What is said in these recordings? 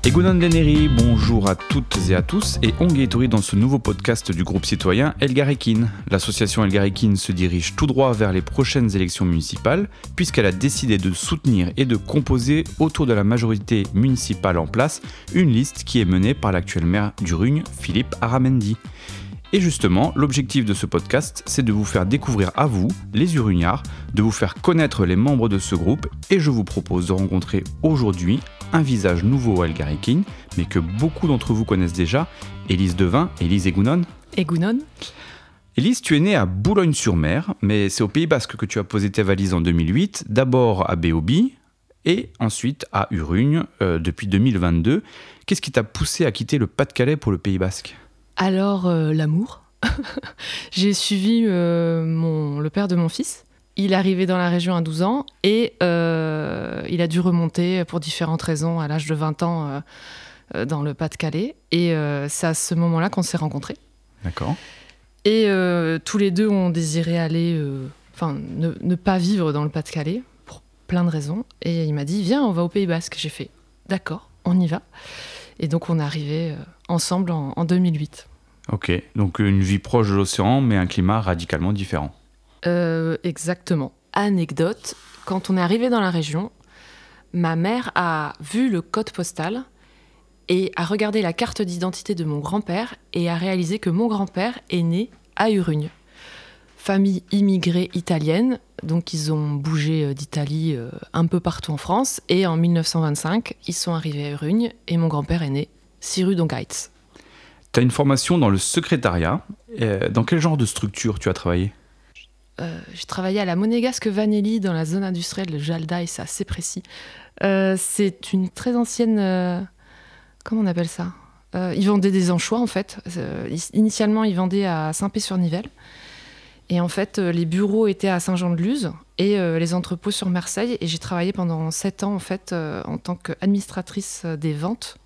Egunon Deneri, bonjour à toutes et à tous et Ongetori dans ce nouveau podcast du groupe citoyen Elgarekin. L'association Elgarekin se dirige tout droit vers les prochaines élections municipales puisqu'elle a décidé de soutenir et de composer autour de la majorité municipale en place une liste qui est menée par l'actuel maire d'Urugne, Philippe Aramendi. Et justement, l'objectif de ce podcast, c'est de vous faire découvrir à vous, les Urugnards, de vous faire connaître les membres de ce groupe et je vous propose de rencontrer aujourd'hui un visage nouveau à Elgarekin, mais que beaucoup d'entre vous connaissent déjà, Élise Devin. Élise Egunon. Egunon. Élise, tu es née à Boulogne-sur-Mer, mais c'est au Pays Basque que tu as posé tes valises en 2008, d'abord à Béobi et ensuite à Urugne depuis 2022. Qu'est-ce qui t'a poussé à quitter le Pas-de-Calais pour le Pays Basque ? Alors, l'amour. J'ai suivi le père de mon fils. Il est arrivé dans la région à 12 ans et il a dû remonter pour différentes raisons à l'âge de 20 ans dans le Pas-de-Calais. Et c'est à ce moment-là qu'on s'est rencontrés. D'accord. Et tous les deux ont désiré aller, ne pas vivre dans le Pas-de-Calais pour plein de raisons. Et il m'a dit, viens, on va au Pays Basque. J'ai fait, d'accord, on y va. Et donc on est arrivés ensemble en 2008. Ok, donc une vie proche de l'océan, mais un climat radicalement différent. Exactement. Anecdote, quand on est arrivé dans la région, ma mère a vu le code postal et a regardé la carte d'identité de mon grand-père et a réalisé que mon grand-père est né à Urugne. Famille immigrée italienne, donc ils ont bougé d'Italie un peu partout en France. Et en 1925, ils sont arrivés à Urugne et mon grand-père est né 6 rue d'Ongaitz. Tu as une formation dans le secrétariat. Dans quel genre de structure tu as travaillé ? J'ai travaillé à la Monégasque Vanelli dans la zone industrielle de Jalda et c'est assez précis. C'est une très ancienne... comment on appelle ça ? Ils vendaient des anchois en fait. Initialement, ils vendaient à Saint-Pé-sur-Nivelle. Et en fait, les bureaux étaient à Saint-Jean-de-Luz et les entrepôts sur Marseille. Et j'ai travaillé pendant 7 ans en fait en tant qu'administratrice des ventes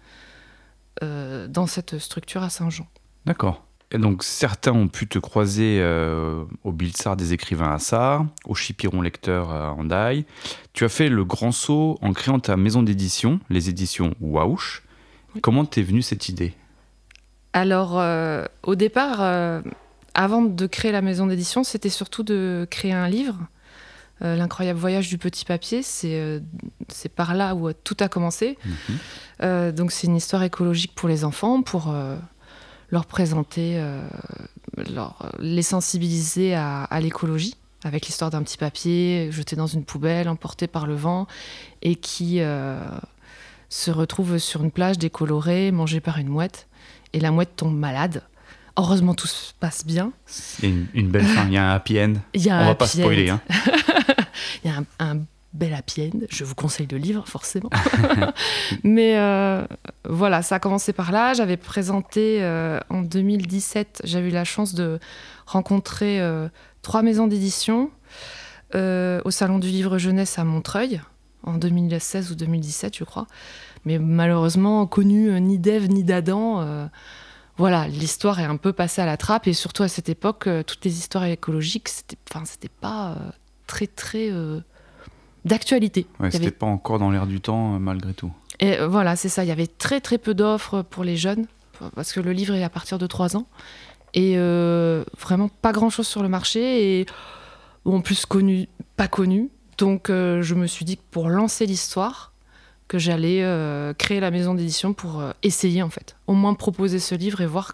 dans cette structure à Saint-Jean. D'accord. Et donc certains ont pu te croiser au Bilsart des écrivains à Sarre, au Chipiron lecteur à Hendaye. Tu as fait le grand saut en créant ta maison d'édition, les éditions Wauch. Oui. Comment t'es venue cette idée ? Alors, au départ... avant de créer la maison d'édition, c'était surtout de créer un livre. L'incroyable voyage du petit papier, c'est par là où tout a commencé. Donc c'est une histoire écologique pour les enfants, pour leur présenter, les sensibiliser à l'écologie, avec l'histoire d'un petit papier jeté dans une poubelle, emporté par le vent, et qui se retrouve sur une plage décolorée, mangé par une mouette. Et la mouette tombe malade. Heureusement, tout se passe bien. C'est une belle fin, il y a un happy end. On va pas spoiler. Hein. Il y a un bel happy end. Je vous conseille le livre, forcément. Mais voilà, ça a commencé par là. J'avais présenté en 2017, j'avais eu la chance de rencontrer 3 maisons d'édition au Salon du Livre Jeunesse à Montreuil, en 2016 ou 2017, je crois. Mais malheureusement, connu ni d'Ève ni d'Adam... Voilà, l'histoire est un peu passée à la trappe et surtout à cette époque, toutes les histoires écologiques, c'était pas très d'actualité. Ouais, c'était pas encore dans l'air du temps malgré tout. Et voilà, c'est ça. Il y avait très peu d'offres pour les jeunes parce que le livre est à partir de 3 ans et vraiment pas grand-chose sur le marché et en plus pas connu. Donc je me suis dit que pour lancer l'histoire, que j'allais créer la maison d'édition pour essayer en fait, au moins proposer ce livre et voir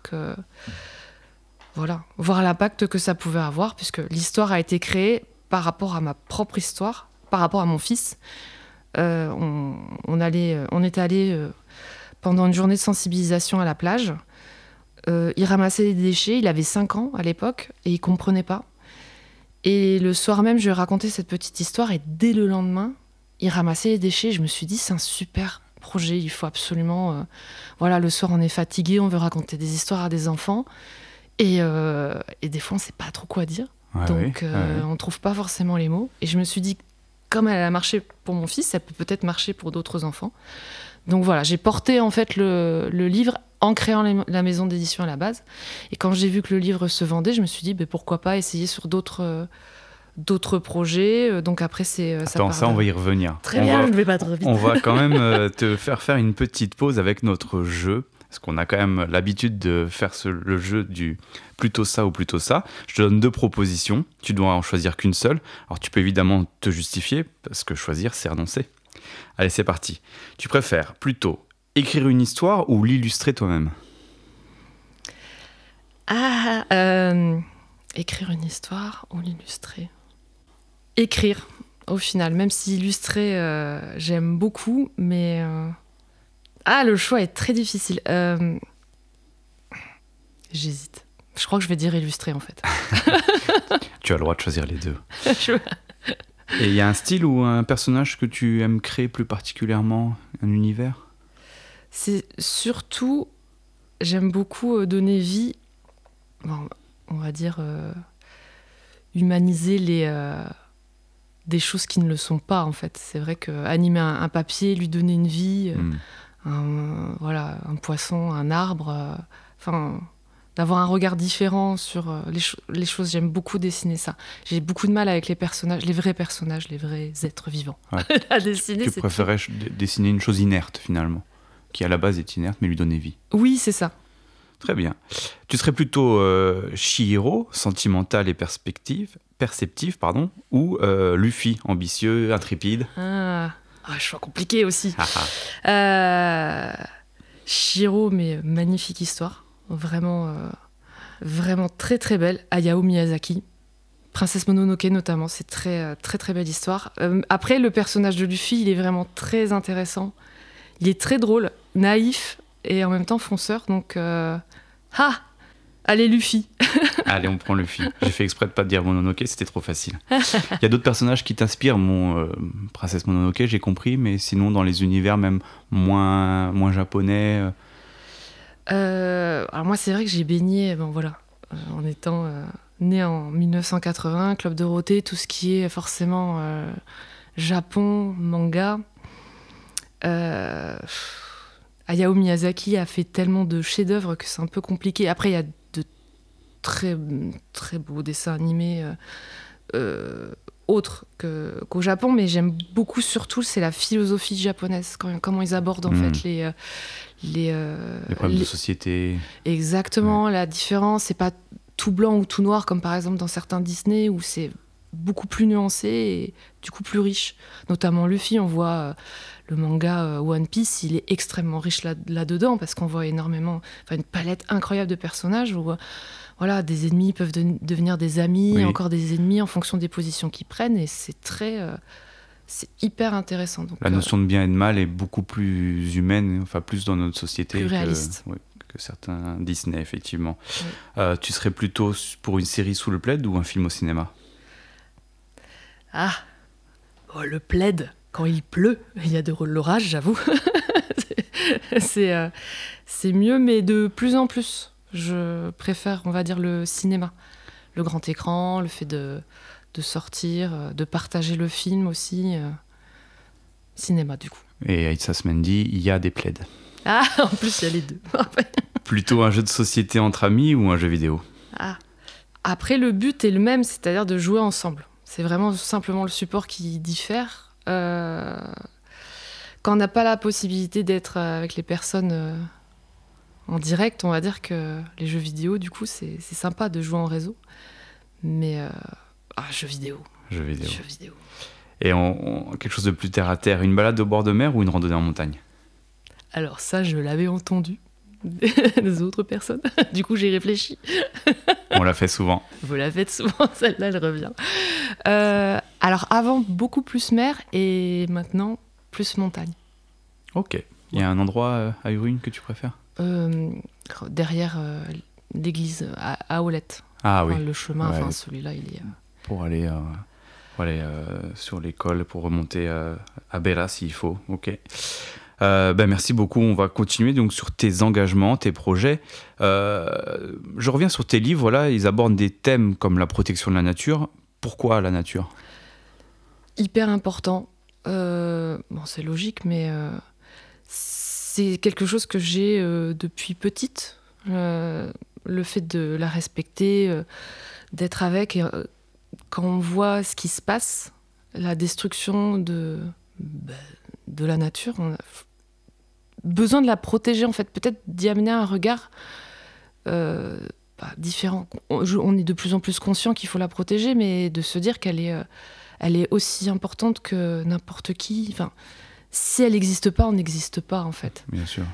l'impact que ça pouvait avoir, puisque l'histoire a été créée par rapport à ma propre histoire, par rapport à mon fils. On est allé pendant une journée de sensibilisation à la plage. Il ramassait des déchets, il avait 5 ans à l'époque et il comprenait pas. Et le soir même, je lui ai raconté cette petite histoire et dès le lendemain, il ramassait les déchets. Je me suis dit, c'est un super projet. Il faut absolument... le soir, on est fatigué, on veut raconter des histoires à des enfants. Et des fois, on ne sait pas trop quoi dire. Donc, on ne trouve pas forcément les mots. Et je me suis dit, comme elle a marché pour mon fils, ça peut peut-être marcher pour d'autres enfants. Donc voilà, j'ai porté en fait le livre en créant la maison d'édition à la base. Et quand j'ai vu que le livre se vendait, je me suis dit, pourquoi pas essayer sur d'autres d'autres projets. Donc après, Attends, ça, on va y revenir. Très bien, je ne vais pas trop vite. On va quand même te faire une petite pause avec notre jeu. Parce qu'on a quand même l'habitude de faire le jeu du plutôt ça ou plutôt ça. Je te donne 2 propositions. Tu dois en choisir qu'une seule. Alors, tu peux évidemment te justifier, parce que choisir, c'est renoncer. Allez, c'est parti. Tu préfères plutôt écrire une histoire ou l'illustrer toi-même ? Écrire une histoire ou l'illustrer ? Écrire, au final. Même si illustrer, j'aime beaucoup, mais... le choix est très difficile. J'hésite. Je crois que je vais dire illustrer, en fait. Tu as le droit de choisir les 2. Et il y a un style ou un personnage que tu aimes créer plus particulièrement, un univers ? C'est surtout, j'aime beaucoup donner vie, on va dire, humaniser des choses qui ne le sont pas, en fait. C'est vrai qu'animer un papier, lui donner une vie, un poisson, un arbre, d'avoir un regard différent sur les choses. J'aime beaucoup dessiner ça. J'ai beaucoup de mal avec les personnages, les vrais êtres vivants. Ouais. À dessiner, tu préférais dessiner une chose inerte, finalement, qui à la base est inerte, mais lui donner vie. Oui, c'est ça. Très bien. Tu serais plutôt Chihiro, sentimental et perceptif, ou Luffy, ambitieux, intrépide. Choix compliqué aussi. Chihiro, mais magnifique histoire. Vraiment, vraiment très très belle. Hayao Miyazaki. Princesse Mononoke notamment, c'est très très très belle histoire. Après, le personnage de Luffy, il est vraiment très intéressant. Il est très drôle, naïf et en même temps fonceur. Donc, allez Luffy. Allez, on prend Luffy. J'ai fait exprès de pas te dire Mononoke, c'était trop facile. Il y a d'autres personnages qui t'inspirent. Princesse Mononoke, j'ai compris, mais sinon dans les univers même moins japonais. Alors moi, c'est vrai que j'ai baigné, en étant née en 1980, Club Dorothée, tout ce qui est forcément Japon, manga. Hayao Miyazaki a fait tellement de chefs-d'œuvre que c'est un peu compliqué. Après, il y a de très, très beaux dessins animés autres qu'au Japon, mais j'aime beaucoup surtout, c'est la philosophie japonaise, comment ils abordent en fait les problèmes de société. Exactement, la différence, c'est pas tout blanc ou tout noir comme par exemple dans certains Disney où c'est beaucoup plus nuancé et du coup plus riche. Notamment Luffy, on voit le manga One Piece, il est extrêmement riche là-dedans parce qu'on voit énormément, une palette incroyable de personnages où des ennemis peuvent devenir des amis, encore des ennemis en fonction des positions qu'ils prennent et c'est c'est hyper intéressant. Donc, la notion de bien et de mal est beaucoup plus humaine, plus dans notre société plus réaliste. Que certains Disney, effectivement. Oui. Tu serais plutôt pour une série sous le plaid ou un film au cinéma ? Le plaid, quand il pleut, il y a de l'orage, j'avoue. c'est mieux, mais de plus en plus. Je préfère, on va dire, le cinéma. Le grand écran, le fait de sortir, de partager le film aussi. Cinéma, du coup. Et Aïssa Smendi, il y a des plaids. En plus, il y a les deux. Plutôt un jeu de société entre amis ou un jeu vidéo ? Après, le but est le même, c'est-à-dire de jouer ensemble. C'est vraiment simplement le support qui diffère. Quand on n'a pas la possibilité d'être avec les personnes en direct, on va dire que les jeux vidéo, du coup, c'est sympa de jouer en réseau. Mais jeux vidéo. Jeux vidéo. Et quelque chose de plus terre à terre, une balade au bord de mer ou une randonnée en montagne ? Alors ça, je l'avais entendu des autres personnes. Du coup, j'ai réfléchi. On l'a fait souvent. Vous la faites souvent, celle-là, elle revient. Alors avant, beaucoup plus mer et maintenant, plus montagne. Ok. Il y a un endroit à Urune que tu préfères ? Derrière l'église, à Aulette. Oui. Le chemin, celui-là, il est... Pour aller sur l'école, pour remonter à Béra s'il faut. Ok. Merci beaucoup. On va continuer donc sur tes engagements, tes projets. Je reviens sur tes livres. Ils abordent des thèmes comme la protection de la nature. Pourquoi la nature ? Hyper important. C'est logique, mais c'est quelque chose que j'ai depuis petite. Le fait de la respecter, d'être avec, et quand on voit ce qui se passe, la destruction de la nature, on a besoin de la protéger, en fait, peut-être d'y amener un regard différent. On est de plus en plus conscient qu'il faut la protéger, mais de se dire qu'elle est aussi importante que n'importe qui. Enfin, si elle n'existe pas, on n'existe pas, en fait. Bien sûr.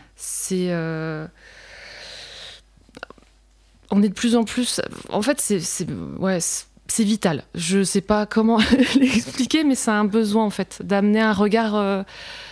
On est de plus en plus... En fait, c'est vital. Je ne sais pas comment l'expliquer, mais c'est un besoin, en fait, d'amener un regard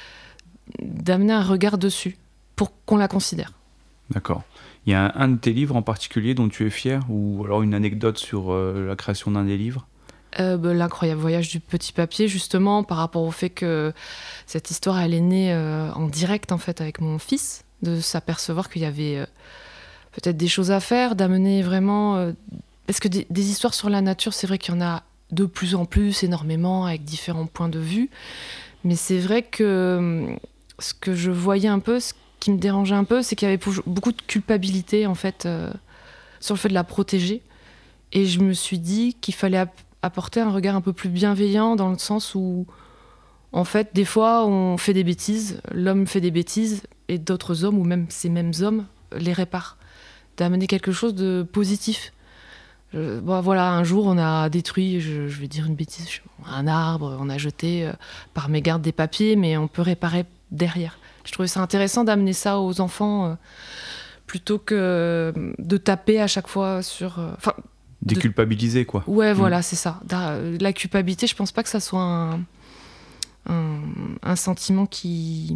dessus pour qu'on la considère. D'accord. Il y a un de tes livres en particulier dont tu es fier, ou alors une anecdote sur la création d'un des livres? L'incroyable voyage du petit papier, justement, par rapport au fait que cette histoire, elle est née en direct, en fait, avec mon fils, de s'apercevoir qu'il y avait peut-être des choses à faire, d'amener vraiment... parce que des histoires sur la nature, c'est vrai qu'il y en a de plus en plus, énormément, avec différents points de vue. Mais c'est vrai que ce que je voyais un peu, ce qui me dérangeait un peu, c'est qu'il y avait beaucoup de culpabilité, en fait, sur le fait de la protéger. Et je me suis dit qu'il fallait apporter un regard un peu plus bienveillant, dans le sens où, en fait, des fois, on fait des bêtises, l'homme fait des bêtises, et d'autres hommes, ou même ces mêmes hommes, les réparent. D'amener quelque chose de positif. Voilà, un jour, on a détruit, je vais dire une bêtise, un arbre, on a jeté par mégarde des papiers, mais on peut réparer derrière. Je trouvais ça intéressant d'amener ça aux enfants, plutôt que de taper à chaque fois sur... Déculpabiliser, quoi. Ouais, voilà, c'est ça. La culpabilité, je pense pas que ça soit un sentiment qui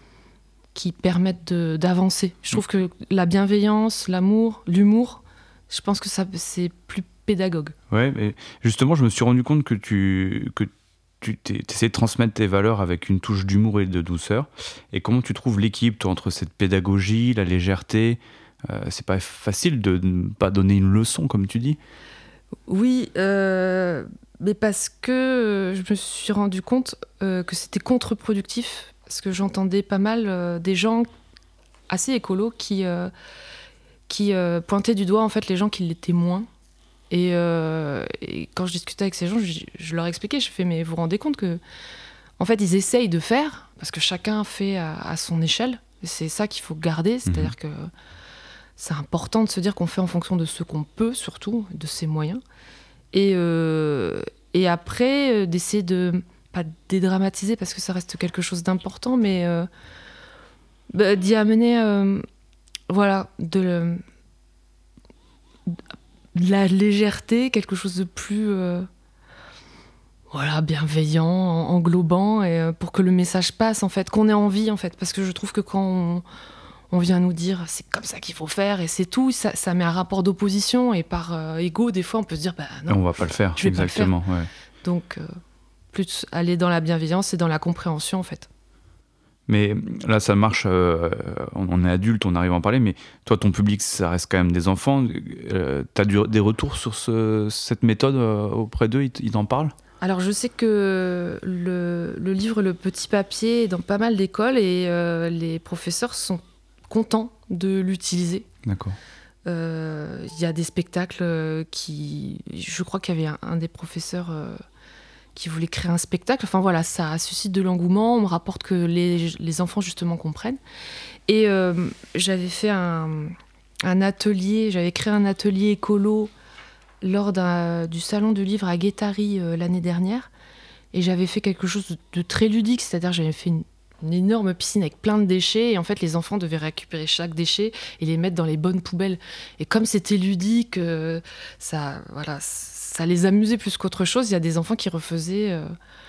permette d'avancer. Je trouve que la bienveillance, l'amour, l'humour, je pense que c'est plus pédagogue. Ouais, mais justement, je me suis rendu compte que tu essaies de transmettre tes valeurs avec une touche d'humour et de douceur. Et comment tu trouves l'équilibre, toi, entre cette pédagogie, la légèreté? C'est pas facile de ne pas donner une leçon, comme tu dis. Oui, mais parce que je me suis rendu compte que c'était contre-productif, parce que j'entendais pas mal des gens assez écolos qui pointaient du doigt, en fait, les gens qui l'étaient moins. Et quand je discutais avec ces gens, je leur expliquais, je fais, mais vous vous rendez compte que, en fait, ils essayent de faire, parce que chacun fait à son échelle, et c'est ça qu'il faut garder, c'est-à-dire que c'est important de se dire qu'on fait en fonction de ce qu'on peut, surtout, de ses moyens. Et après, d'essayer de, pas dédramatiser, parce que ça reste quelque chose d'important, mais d'y amener, de la légèreté, quelque chose de plus bienveillant, englobant, et pour que le message passe, en fait, qu'on ait envie, en fait. Parce que je trouve que quand on vient nous dire c'est comme ça qu'il faut faire et c'est tout, ça met un rapport d'opposition, et par ego, des fois, on peut se dire non, on va pas le faire, exactement. Pas le faire. Ouais. Donc, plus aller dans la bienveillance et dans la compréhension, en fait. Mais là, ça marche, on est adulte, on arrive à en parler, mais toi, ton public, ça reste quand même des enfants. T'as des retours sur cette méthode auprès d'eux, ils t'en parlent? Alors, je sais que le livre Le Petit Papier est dans pas mal d'écoles, et les professeurs sont contents de l'utiliser. D'accord. Il y a des spectacles je crois qu'il y avait un des professeurs qui voulait créer un spectacle. Enfin voilà, ça suscite de l'engouement. On me rapporte que les enfants, justement, comprennent. Et j'avais fait un atelier, j'avais créé un atelier écolo lors du salon du livre à Guétari l'année dernière. Et j'avais fait quelque chose de très ludique, c'est-à-dire j'avais fait une énorme piscine avec plein de déchets, et en fait les enfants devaient récupérer chaque déchet et les mettre dans les bonnes poubelles. Et comme c'était ludique, ça les amusait plus qu'autre chose. Il y a des enfants qui refaisaient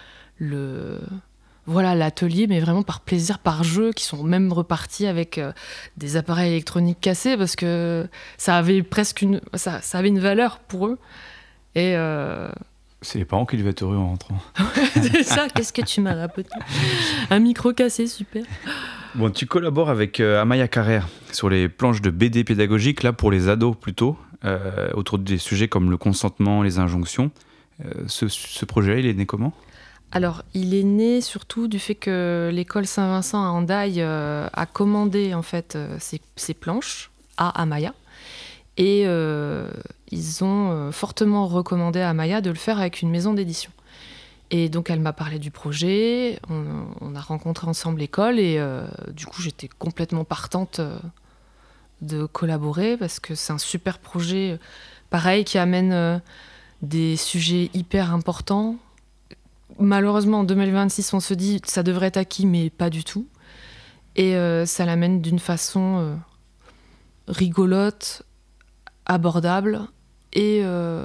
l'atelier, mais vraiment par plaisir, par jeu, qui sont même repartis avec des appareils électroniques cassés, parce que ça avait ça avait une valeur pour eux. Et c'est les parents qui devaient être heureux en rentrant. C'est ça, qu'est-ce que tu m'as rapporté? Un micro cassé, super. Bon, tu collabores avec Amaya Carrère sur les planches de BD pédagogiques, là pour les ados plutôt, autour des sujets comme le consentement, les injonctions. Ce projet, il est né comment? Alors, il est né surtout du fait que l'école Saint-Vincent à Hendaye a commandé, en fait, ces planches à Amaya. Et ils ont fortement recommandé à Maya de le faire avec une maison d'édition. Et donc elle m'a parlé du projet, on a rencontré ensemble l'école et du coup j'étais complètement partante de collaborer parce que c'est un super projet, pareil, qui amène des sujets hyper importants. Malheureusement en 2026 on se dit ça devrait être acquis mais pas du tout. Et ça l'amène d'une façon rigolote, abordable et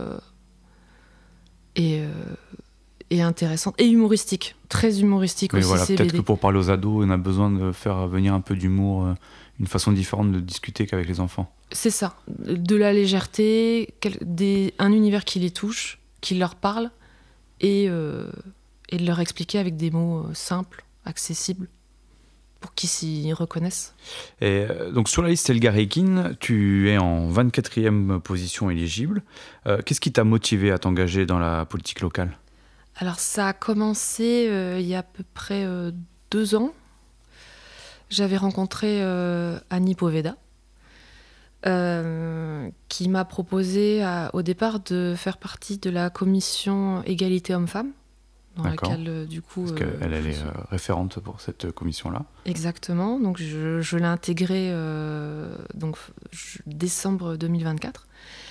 intéressante et humoristique, très humoristique aussi. Voilà, peut-être que pour parler aux ados, on a besoin de faire venir un peu d'humour, une façon différente de discuter qu'avec les enfants. C'est ça, de la légèreté, un univers qui les touche, qui leur parle et de leur expliquer avec des mots simples, accessibles, pour qu'ils s'y reconnaissent. Et donc sur la liste Elgar-Ekin, tu es en 24e position éligible. Qu'est-ce qui t'a motivé à t'engager dans la politique locale ? Alors ça a commencé il y a à peu près 2 ans. J'avais rencontré Annie Poveda, qui m'a proposé au départ de faire partie de la commission égalité homme-femme, dans laquelle du coup... Parce qu'elle est référente pour cette commission-là. Exactement, donc je l'ai intégrée décembre 2024.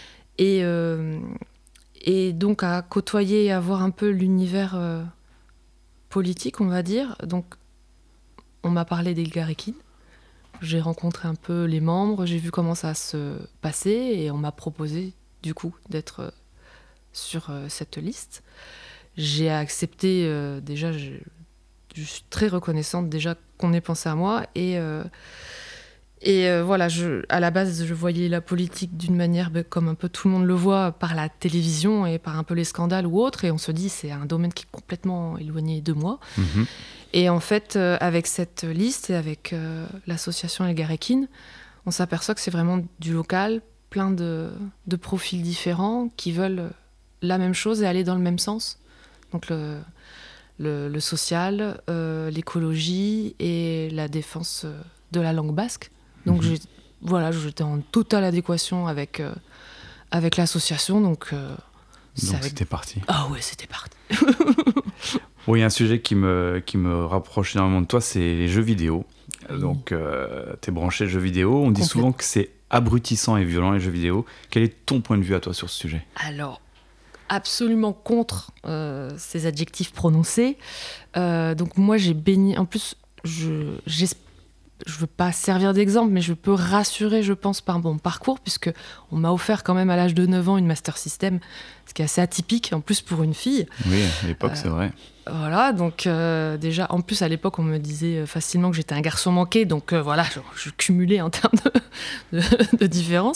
Et donc à côtoyer et à voir un peu l'univers politique, on va dire. Donc on m'a parlé d'Elgar-Ekin. J'ai rencontré un peu les membres, j'ai vu comment ça se passait et on m'a proposé du coup d'être sur cette liste. J'ai accepté déjà, je suis très reconnaissante déjà qu'on ait pensé à moi et voilà, à la base, je voyais la politique d'une manière comme un peu tout le monde le voit, par la télévision et par un peu les scandales ou autres. Et on se dit, c'est un domaine qui est complètement éloigné de moi. Mmh. Et en fait, avec cette liste et avec l'association Elgar-Ekin, on s'aperçoit que c'est vraiment du local, plein de profils différents qui veulent la même chose et aller dans le même sens. Donc le social, l'écologie et la défense de la langue basque. Donc j'étais en totale adéquation avec l'association. Donc c'était parti. Ah ouais, c'était parti. Bon, il y a un sujet qui me rapproche énormément de toi, c'est les jeux vidéo. Oui. Donc t'es branché jeux vidéo. On dit souvent que c'est abrutissant et violent les jeux vidéo. Quel est ton point de vue à toi sur ce sujet ? Alors, absolument contre ces adjectifs prononcés. Donc moi j'ai baigné... En plus, je veux pas servir d'exemple, mais je peux rassurer, je pense, par mon parcours, puisque on m'a offert quand même à l'âge de 9 ans une Master System, ce qui est assez atypique, en plus pour une fille. Oui, à l'époque, c'est vrai. Voilà, donc déjà, en plus à l'époque, on me disait facilement que j'étais un garçon manqué, donc voilà, je cumulais en termes de différence.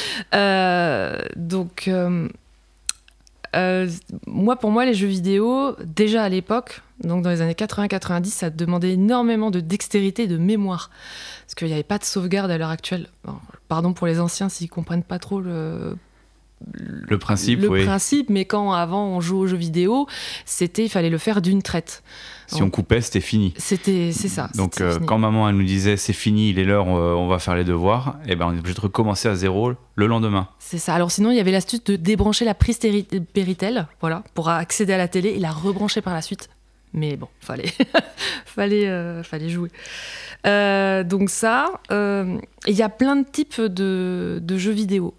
Moi, pour moi, les jeux vidéo, déjà à l'époque, donc dans les années 80-90, ça demandait énormément de dextérité et de mémoire. Parce qu'il n'y avait pas de sauvegarde à l'heure actuelle. Bon, pardon pour les anciens s'ils ne comprennent pas trop le principe, principe, mais quand avant on jouait aux jeux vidéo, il fallait le faire d'une traite. Si on coupait, c'était fini. C'est ça. Donc quand maman elle nous disait c'est fini, il est l'heure, on va faire les devoirs, et ben on est obligé de recommencer à zéro le lendemain. C'est ça. Alors sinon il y avait l'astuce de débrancher la prise Péritel, voilà, pour accéder à la télé et la rebrancher par la suite. Mais bon, fallait jouer. Donc ça, il y a plein de types de jeux vidéo.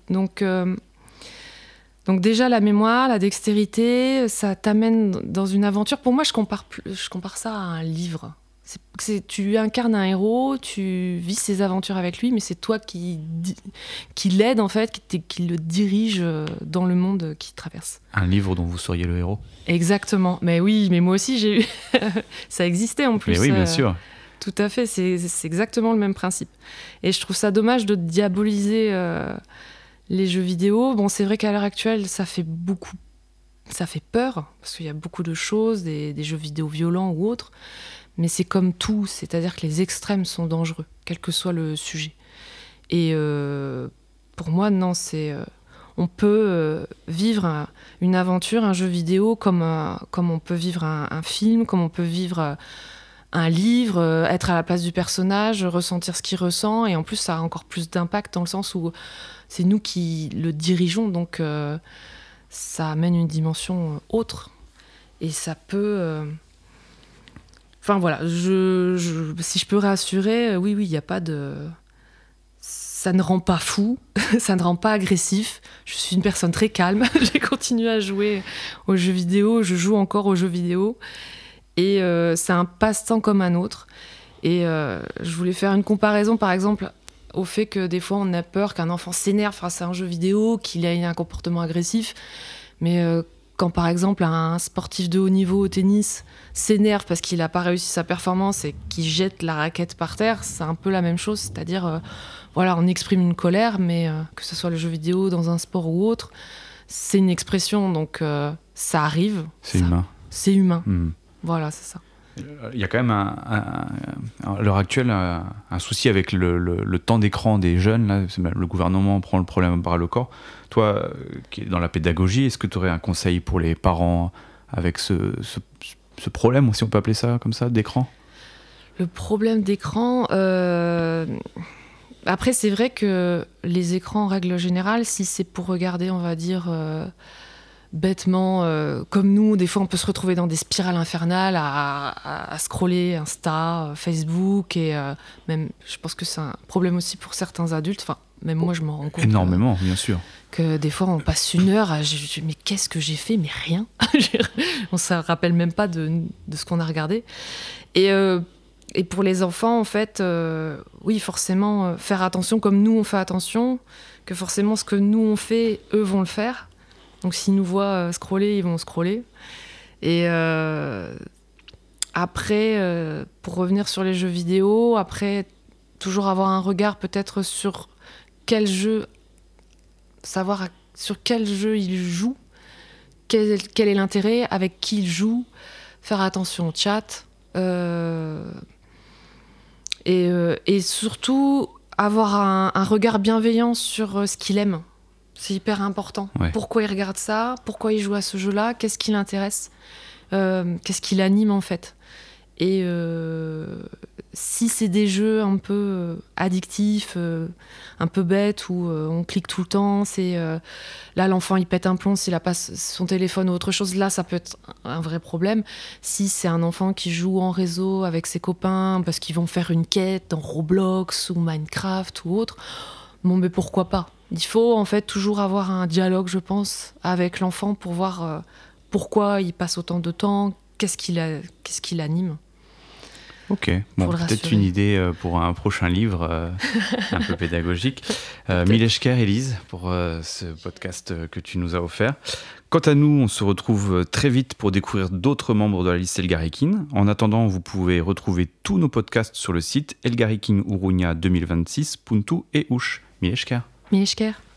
Donc déjà, la mémoire, la dextérité, ça t'amène dans une aventure. Pour moi, je compare ça à un livre. Tu incarnes un héros, tu vis ses aventures avec lui, mais c'est toi qui l'aide, en fait, qui le dirige dans le monde qu'il traverse. Un livre dont vous seriez le héros ? Exactement. Mais oui, mais moi aussi, j'ai eu... ça existait en plus. Mais oui, bien sûr. Tout à fait, c'est exactement le même principe. Et je trouve ça dommage de diaboliser... les jeux vidéo, bon, c'est vrai qu'à l'heure actuelle, ça fait peur, parce qu'il y a beaucoup de choses, des jeux vidéo violents ou autres, mais c'est comme tout, c'est-à-dire que les extrêmes sont dangereux, quel que soit le sujet. Et pour moi, non, on peut vivre une aventure, un jeu vidéo, comme on peut vivre un film, comme on peut vivre un livre, être à la place du personnage, ressentir ce qu'il ressent. Et en plus, ça a encore plus d'impact dans le sens où c'est nous qui le dirigeons. Donc, ça amène une dimension autre. Et ça peut... Enfin, voilà. Si je peux rassurer, oui, il n'y a pas de... Ça ne rend pas fou, ça ne rend pas agressif. Je suis une personne très calme. J'ai continué à jouer aux jeux vidéo. Je joue encore aux jeux vidéo. Et c'est un passe-temps comme un autre. Et je voulais faire une comparaison, par exemple, au fait que des fois, on a peur qu'un enfant s'énerve face à un jeu vidéo, qu'il ait un comportement agressif. Mais quand, par exemple, un sportif de haut niveau au tennis s'énerve parce qu'il n'a pas réussi sa performance et qu'il jette la raquette par terre, c'est un peu la même chose. C'est-à-dire, voilà, on exprime une colère, mais que ce soit le jeu vidéo, dans un sport ou autre, c'est une expression, donc ça arrive. C'est humain. C'est humain. Voilà, c'est ça. Il y a quand même, à l'heure actuelle, un souci avec le temps d'écran des jeunes. Là, le gouvernement prend le problème par le corps. Toi, qui es dans la pédagogie, est-ce que tu aurais un conseil pour les parents avec ce problème, si on peut appeler ça comme ça, d'écran ? Le problème d'écran... Après, c'est vrai que les écrans, en règle générale, si c'est pour regarder, on va dire... bêtement, comme nous, des fois on peut se retrouver dans des spirales infernales à scroller Insta, Facebook, et même, je pense que c'est un problème aussi pour certains adultes, enfin, même moi je m'en rends compte. Énormément, bien sûr. Que des fois on passe une heure mais qu'est-ce que j'ai fait? Mais rien. On ne se rappelle même pas de ce qu'on a regardé. Et pour les enfants, en fait, oui, forcément, faire attention comme nous on fait attention, que forcément ce que nous on fait, eux vont le faire. Donc s'ils nous voient scroller, ils vont scroller. Et après, pour revenir sur les jeux vidéo, après, toujours avoir un regard peut-être sur quel jeu, savoir sur quel jeu il joue, quel est l'intérêt, avec qui il joue, faire attention au chat. Et surtout, avoir un regard bienveillant sur ce qu'il aime. C'est hyper important. Ouais. Pourquoi il regarde ça? Pourquoi il joue à ce jeu-là? Qu'est-ce qui l'intéresse? Qu'est-ce qui l'anime, en fait? Et si c'est des jeux un peu addictifs, un peu bêtes, où on clique tout le temps, là, l'enfant, il pète un plomb s'il n'a pas son téléphone ou autre chose. Là, ça peut être un vrai problème. Si c'est un enfant qui joue en réseau avec ses copains parce qu'ils vont faire une quête dans Roblox ou Minecraft ou autre, bon, mais pourquoi pas? Il faut en fait toujours avoir un dialogue, je pense, avec l'enfant pour voir pourquoi il passe autant de temps, qu'est-ce qui l'anime. Ok, bon, peut-être une idée pour un prochain livre un peu pédagogique. Mille esker, Élise, pour ce podcast que tu nous as offert. Quant à nous, on se retrouve très vite pour découvrir d'autres membres de la liste Elgarrekin. En attendant, vous pouvez retrouver tous nos podcasts sur le site elgarrekin-uruña2026.eu et ush. Mille esker. Mille esker.